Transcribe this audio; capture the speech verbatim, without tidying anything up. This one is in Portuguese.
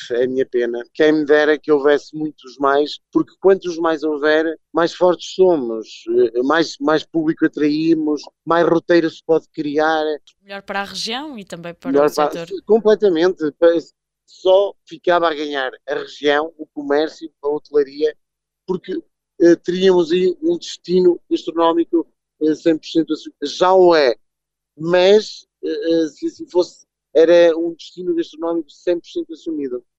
é a minha pena. Quem me dera que houvesse muitos mais, porque quantos mais houver, mais fortes somos, eh, mais, mais público atraímos, mais roteiro se pode criar, Melhor para a região e também para o melhor para, setor. completamente. Só ficava a ganhar a região, o comércio, a hotelaria, porque eh, teríamos aí um destino gastronómico eh, cem por cento assumido. Já o é, mas eh, eh, se assim fosse, era um destino gastronómico cem por cento assumido.